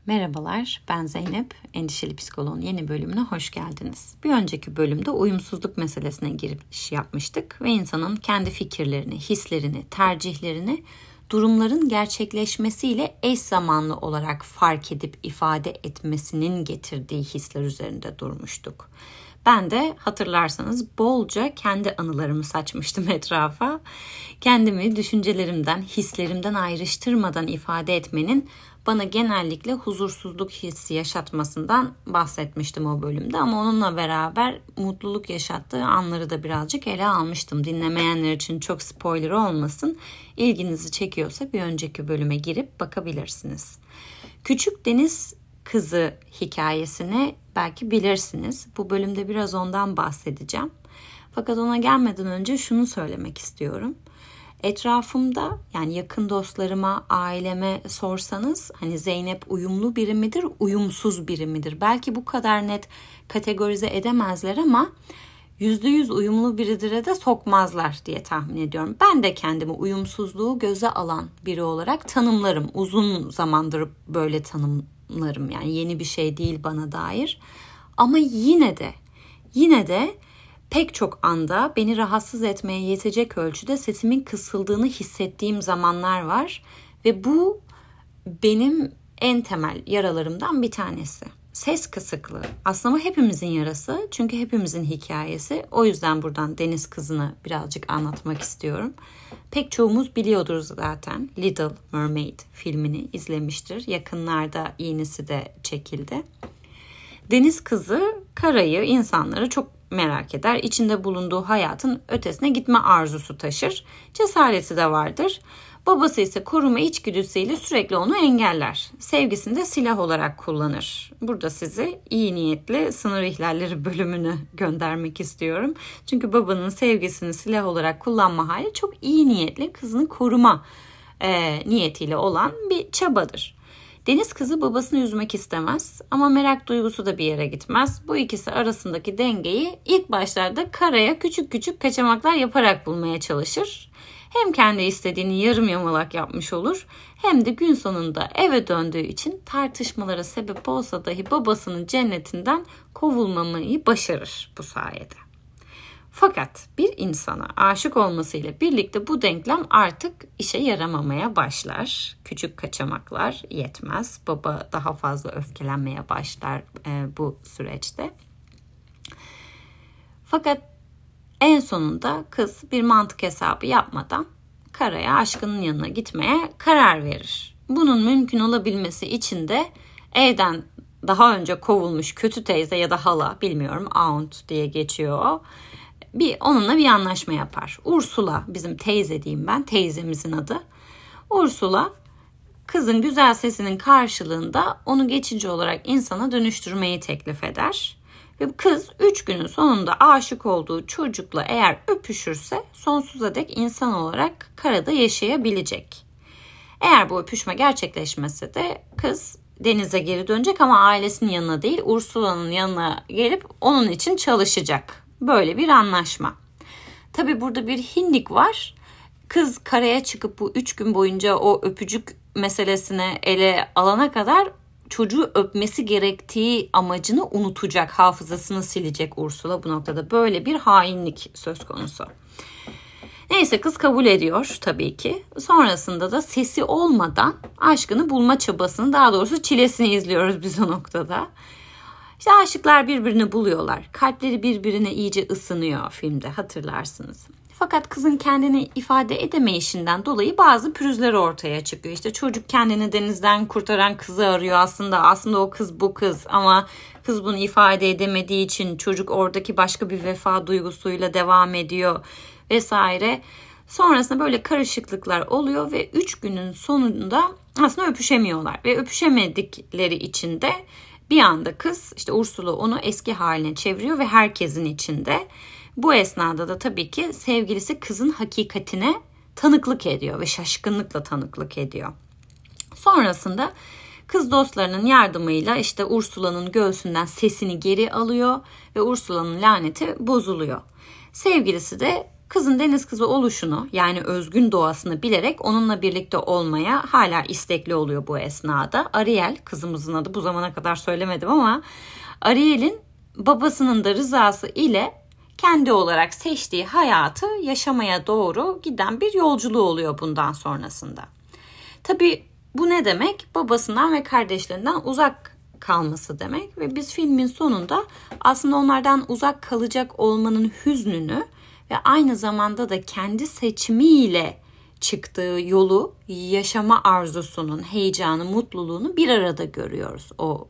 Merhabalar, ben Zeynep. Endişeli Psikoloğun yeni bölümüne hoş geldiniz. Bir önceki bölümde uyumsuzluk meselesine giriş yapmıştık ve insanın kendi fikirlerini, hislerini, tercihlerini durumların gerçekleşmesiyle eş zamanlı olarak fark edip ifade etmesinin getirdiği hisler üzerinde durmuştuk. Ben de hatırlarsanız bolca kendi anılarımı saçmıştım etrafa. Kendimi düşüncelerimden, hislerimden ayrıştırmadan ifade etmenin bana genellikle huzursuzluk hissi yaşatmasından bahsetmiştim o bölümde. Ama onunla beraber mutluluk yaşattığı anları da birazcık ele almıştım. Dinlemeyenler için çok spoiler olmasın. İlginizi çekiyorsa bir önceki bölüme girip bakabilirsiniz. Küçük Deniz Kızı hikayesini belki bilirsiniz. Bu bölümde biraz ondan bahsedeceğim. Fakat ona gelmeden önce şunu söylemek istiyorum. Etrafımda, yani yakın dostlarıma, aileme sorsanız hani Zeynep uyumlu biri midir, uyumsuz biri midir? Belki bu kadar net kategorize edemezler ama %100 uyumlu biridir'e de sokmazlar diye tahmin ediyorum. Ben de kendimi uyumsuzluğu göze alan biri olarak tanımlarım. Uzun zamandır böyle tanımlarım, yani yeni bir şey değil bana dair. Ama yine de pek çok anda beni rahatsız etmeye yetecek ölçüde sesimin kısıldığını hissettiğim zamanlar var. Ve bu benim en temel yaralarımdan bir tanesi. Ses kısıklığı. Aslında hepimizin yarası. Çünkü hepimizin hikayesi. O yüzden buradan Deniz Kızı'nı birazcık anlatmak istiyorum. Pek çoğumuz biliyordur zaten. Little Mermaid filmini izlemiştir. Yakınlarda yenisi de çekildi. Deniz Kızı karayı, insanları çok merak eder. İçinde bulunduğu hayatın ötesine gitme arzusu taşır. Cesareti de vardır. Babası ise koruma içgüdüsüyle sürekli onu engeller. Sevgisini de silah olarak kullanır. Burada sizi iyi niyetli sınır ihlalleri bölümünü göndermek istiyorum. Çünkü babanın sevgisini silah olarak kullanma hali çok iyi niyetli kızını koruma niyetiyle olan bir çabadır. Deniz Kızı babasını üzmek istemez ama merak duygusu da bir yere gitmez. Bu ikisi arasındaki dengeyi ilk başlarda karaya küçük küçük kaçamaklar yaparak bulmaya çalışır. Hem kendi istediğini yarım yamalak yapmış olur, hem de gün sonunda eve döndüğü için tartışmalara sebep olsa dahi babasının cennetinden kovulmamayı başarır bu sayede. Fakat bir insana aşık olmasıyla birlikte bu denklem artık işe yaramamaya başlar. Küçük kaçamaklar yetmez. Baba daha fazla öfkelenmeye başlar bu süreçte. Fakat en sonunda kız bir mantık hesabı yapmadan karaya, aşkının yanına gitmeye karar verir. Bunun mümkün olabilmesi için de evden daha önce kovulmuş kötü teyze ya da hala, bilmiyorum, aunt diye geçiyor o. Onunla bir anlaşma yapar. Ursula, bizim teyze diyeyim ben, teyzemizin adı. Ursula kızın güzel sesinin karşılığında onu geçici olarak insana dönüştürmeyi teklif eder. Ve kız 3 günün sonunda aşık olduğu çocukla eğer öpüşürse sonsuza dek insan olarak karada yaşayabilecek. Eğer bu öpüşme gerçekleşmese de kız denize geri dönecek ama ailesinin yanına değil, Ursula'nın yanına gelip onun için çalışacak. Böyle bir anlaşma. Tabii burada bir hinlik var. Kız karaya çıkıp bu 3 gün boyunca o öpücük meselesine ele alana kadar çocuğu öpmesi gerektiği amacını unutacak, hafızasını silecek Ursula bu noktada. Böyle bir hainlik söz konusu. Neyse, kız kabul ediyor tabii ki. Sonrasında da sesi olmadan aşkını bulma çabasını, daha doğrusu çilesini izliyoruz biz o noktada. İşte aşıklar birbirini buluyorlar. Kalpleri birbirine iyice ısınıyor filmde, hatırlarsınız. Fakat kızın kendini ifade edemeyişinden dolayı bazı pürüzler ortaya çıkıyor. İşte çocuk kendini denizden kurtaran kızı arıyor aslında o kız bu kız, ama kız bunu ifade edemediği için çocuk oradaki başka bir vefa duygusuyla devam ediyor vesaire. Sonrasında böyle karışıklıklar oluyor ve 3 günün sonunda aslında öpüşemiyorlar ve öpüşemedikleri için de bir anda kız, işte Ursula, onu eski haline çeviriyor ve herkesin içinde. Bu esnada da tabii ki sevgilisi kızın hakikatine tanıklık ediyor ve şaşkınlıkla tanıklık ediyor. Sonrasında kız dostlarının yardımıyla işte Ursula'nın göğsünden sesini geri alıyor ve Ursula'nın laneti bozuluyor. Sevgilisi de kızın deniz kızı oluşunu, yani özgün doğasını bilerek onunla birlikte olmaya hala istekli oluyor bu esnada. Ariel, kızımızın adı, bu zamana kadar söylemedim ama Ariel'in babasının da rızası ile kendi olarak seçtiği hayatı yaşamaya doğru giden bir yolculuğu oluyor bundan sonrasında. Tabii bu ne demek? Babasından ve kardeşlerinden uzak kalması demek ve biz filmin sonunda aslında onlardan uzak kalacak olmanın hüznünü ve aynı zamanda da kendi seçimiyle çıktığı yolu, yaşama arzusunun, heyecanı, mutluluğunu bir arada görüyoruz. O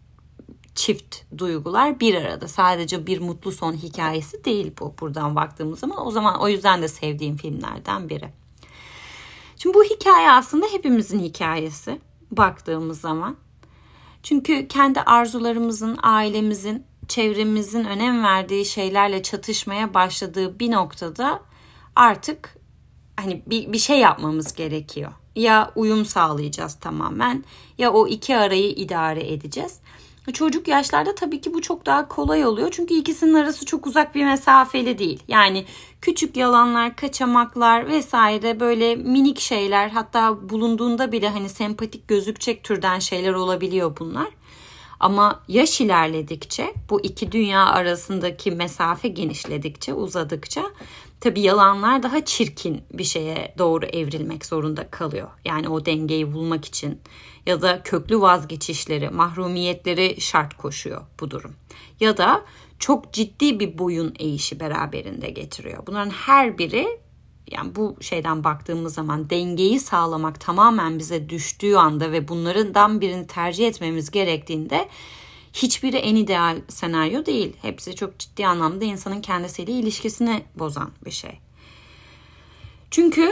çift duygular bir arada. Sadece bir mutlu son hikayesi değil bu buradan baktığımız zaman. O yüzden de sevdiğim filmlerden biri. Şimdi bu hikaye aslında hepimizin hikayesi baktığımız zaman. Çünkü kendi arzularımızın, ailemizin, çevremizin önem verdiği şeylerle çatışmaya başladığı bir noktada artık hani bir şey yapmamız gerekiyor. Ya uyum sağlayacağız tamamen ya o iki arayı idare edeceğiz. Çocuk yaşlarda tabii ki bu çok daha kolay oluyor. Çünkü ikisinin arası çok uzak bir mesafeli değil. Yani küçük yalanlar, kaçamaklar vesaire böyle minik şeyler, hatta bulunduğunda bile hani sempatik gözükecek türden şeyler olabiliyor bunlar. Ama yaş ilerledikçe, bu iki dünya arasındaki mesafe genişledikçe, uzadıkça tabii yalanlar daha çirkin bir şeye doğru evrilmek zorunda kalıyor. Yani o dengeyi bulmak için ya da köklü vazgeçişleri, mahrumiyetleri şart koşuyor bu durum. Ya da çok ciddi bir boyun eğişi beraberinde getiriyor. Bunların her biri, yani bu şeyden baktığımız zaman dengeyi sağlamak tamamen bize düştüğü anda ve bunlardan birini tercih etmemiz gerektiğinde hiçbiri en ideal senaryo değil. Hepsi çok ciddi anlamda insanın kendisiyle ilişkisini bozan bir şey. Çünkü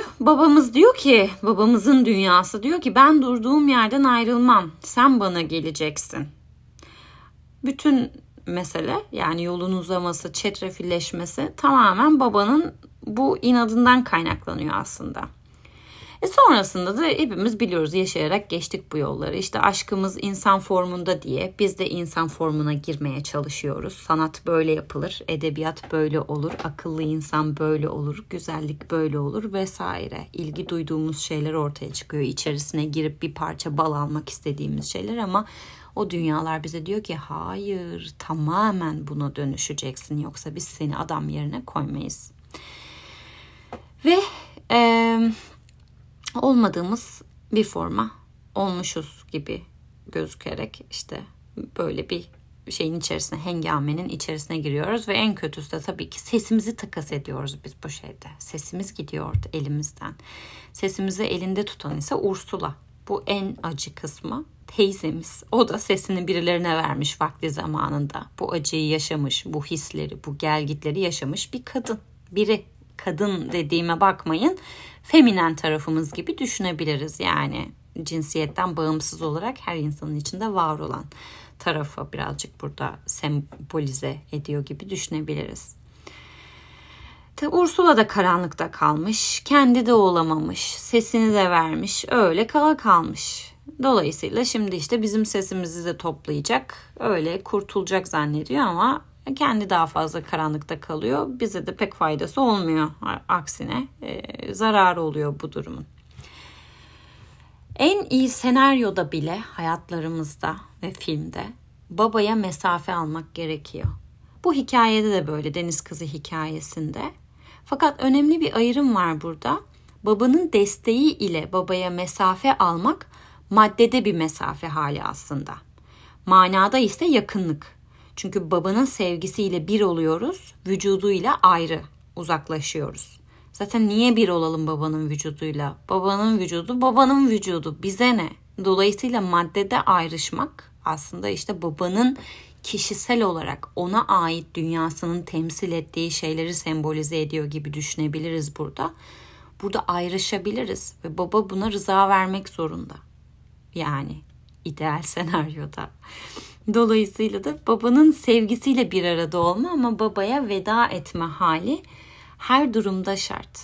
babamızın dünyası diyor ki ben durduğum yerden ayrılmam. Sen bana geleceksin. Bütün mesele, yani yolun uzaması, çetrefilleşmesi tamamen babanın bu inadından kaynaklanıyor aslında. Sonrasında da hepimiz biliyoruz, yaşayarak geçtik bu yolları. İşte aşkımız insan formunda diye biz de insan formuna girmeye çalışıyoruz. Sanat böyle yapılır, edebiyat böyle olur, akıllı insan böyle olur, güzellik böyle olur vesaire. İlgi duyduğumuz şeyler ortaya çıkıyor. İçerisine girip bir parça bal almak istediğimiz şeyler ama o dünyalar bize diyor ki hayır, tamamen buna dönüşeceksin, yoksa biz seni adam yerine koymayız. Ve olmadığımız bir forma olmuşuz gibi gözükerek işte böyle bir şeyin içerisine, hengamenin içerisine giriyoruz ve en kötüsü de tabii ki sesimizi takas ediyoruz biz bu şeyde. Sesimiz gidiyor elimizden. Sesimizi elinde tutan ise Ursula. Bu en acı kısmı. Teyzemiz. O da sesini birilerine vermiş vakti zamanında. Bu acıyı yaşamış, bu hisleri, bu gelgitleri yaşamış bir kadın. Biri. Kadın dediğime bakmayın, feminen tarafımız gibi düşünebiliriz. Yani cinsiyetten bağımsız olarak her insanın içinde var olan tarafı birazcık burada sembolize ediyor gibi düşünebiliriz. Tabi Ursula da karanlıkta kalmış, kendi de olamamış, sesini de vermiş, öyle kala kalmış. Dolayısıyla şimdi işte bizim sesimizi de toplayacak, öyle kurtulacak zannediyor ama kendi daha fazla karanlıkta kalıyor. Bize de pek faydası olmuyor. Aksine zararı oluyor bu durumun. En iyi senaryoda bile hayatlarımızda ve filmde babaya mesafe almak gerekiyor. Bu hikayede de böyle, Deniz Kızı hikayesinde. Fakat önemli bir ayrım var burada. Babanın desteği ile babaya mesafe almak maddede bir mesafe hali aslında. Manada ise yakınlık. Çünkü babanın sevgisiyle bir oluyoruz, vücuduyla ayrı uzaklaşıyoruz. Zaten niye bir olalım babanın vücuduyla? Babanın vücudu babanın vücudu, bize ne? Dolayısıyla maddede ayrışmak aslında işte babanın kişisel olarak ona ait dünyasının temsil ettiği şeyleri sembolize ediyor gibi düşünebiliriz burada. Burada ayrışabiliriz ve baba buna rıza vermek zorunda. Yani ideal senaryoda. Dolayısıyla da babanın sevgisiyle bir arada olma ama babaya veda etme hali her durumda şart.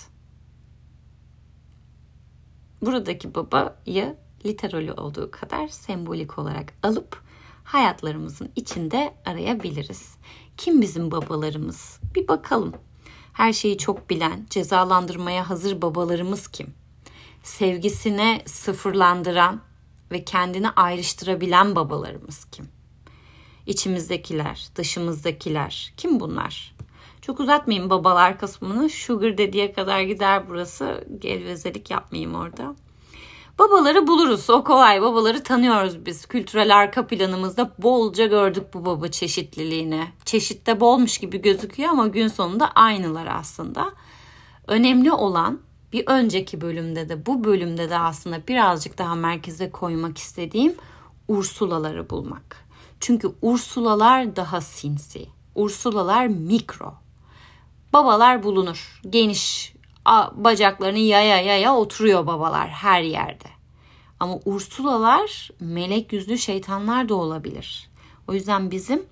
Buradaki babayı literal olduğu kadar sembolik olarak alıp hayatlarımızın içinde arayabiliriz. Kim bizim babalarımız? Bir bakalım. Her şeyi çok bilen, cezalandırmaya hazır babalarımız kim? Sevgisine sıfırlandıran ve kendini ayrıştırabilen babalarımız kim? İçimizdekiler, dışımızdakiler, kim bunlar? Çok uzatmayayım babalar kısmını. Sugar Daddy'ye kadar gider burası. Gelvezelik yapmayayım orada. Babaları buluruz. O kolay. Babaları tanıyoruz biz. Kültürel arka planımızda bolca gördük bu baba çeşitliliğini. Çeşitte bolmuş gibi gözüküyor ama gün sonunda aynılar aslında. Önemli olan bir önceki bölümde de bu bölümde de aslında birazcık daha merkeze koymak istediğim Ursulaları bulmak. Çünkü Ursulalar daha sinsi. Ursulalar mikro. Babalar bulunur. Geniş bacaklarını yaya oturuyor babalar her yerde. Ama Ursulalar melek yüzlü şeytanlar da olabilir. O yüzden bizim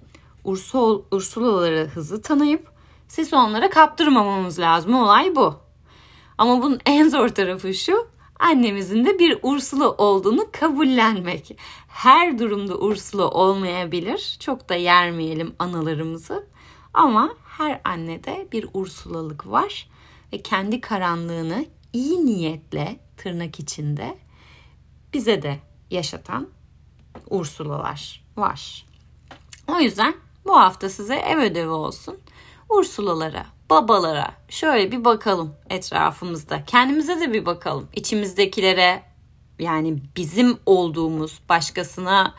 Ursulaları hızlı tanıyıp siz onlara kaptırmamamız lazım. Olay bu. Ama bunun en zor tarafı şu. Annemizin de bir Ursula olduğunu kabullenmek. Her durumda Ursula olmayabilir. Çok da yermeyelim analarımızı. Ama her annede bir Ursulalık var. Ve kendi karanlığını iyi niyetle tırnak içinde bize de yaşatan Ursulalar var. O yüzden bu hafta size ev ödevi olsun. Ursulalara, babalara şöyle bir bakalım etrafımızda. Kendimize de bir bakalım. İçimizdekilere, yani bizim olduğumuz, başkasına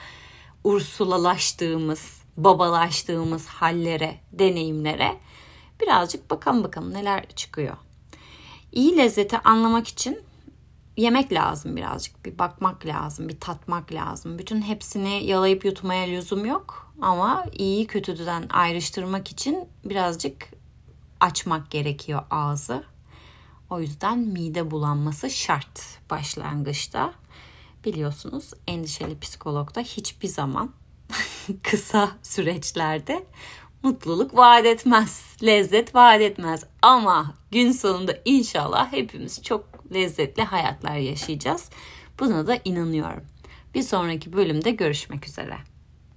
Ursulalaştığımız, babalaştığımız hallere, deneyimlere birazcık bakalım neler çıkıyor. İyi lezzeti anlamak için yemek lazım birazcık. Bir bakmak lazım, bir tatmak lazım. Bütün hepsini yalayıp yutmaya lüzum yok. Ama iyi kötüden ayrıştırmak için birazcık açmak gerekiyor ağzı. O yüzden mide bulanması şart başlangıçta. Biliyorsunuz endişeli psikologda hiçbir zaman kısa süreçlerde mutluluk vaat etmez, lezzet vaat etmez. Ama gün sonunda inşallah hepimiz çok lezzetli hayatlar yaşayacağız. Buna da inanıyorum. Bir sonraki bölümde görüşmek üzere.